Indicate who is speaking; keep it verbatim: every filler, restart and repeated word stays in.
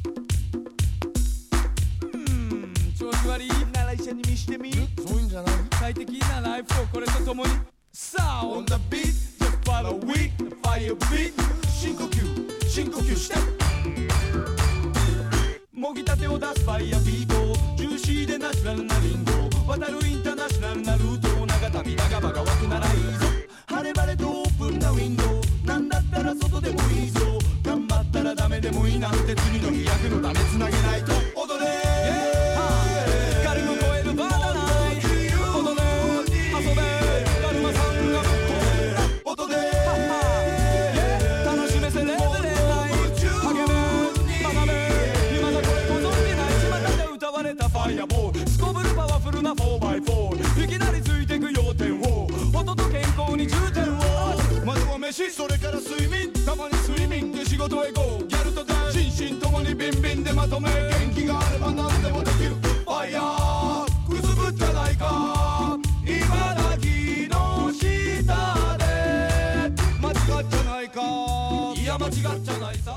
Speaker 1: うん調子悪いなら一緒に見してみ
Speaker 2: そういうんじゃない
Speaker 1: 快適なライフをこれとともにさあ On the beat just follow we the fire beat 深呼吸深呼吸してもぎたてを出すファイヤービートジューシーでナチュラルなリンゴ渡るインターナショナルなルート長旅長場が湧くならいいぞ晴れ晴れとオープンなウィンドウなんだったら外でもいいぞ頑張ったらダメでもいいなんて次の日焼くのためつなげないと踊れ軽く超えるバナナイ踊れ遊べだるまさんが音で楽しめせレベルない励め学べ今だこれご存じない巷で歌われたファイアボールすこぶるパワフルな フォーバイフォー いきなりついてく要点を音と健康に重点をまずは飯それから睡眠たまに睡眠で仕事へ ゴー ギャルとダン心身ともにビンビンでまとめ元気があれば何でもできるファイヤーくすぶっちゃないか茨城の下で間違っちゃないかいや間違っちゃないさ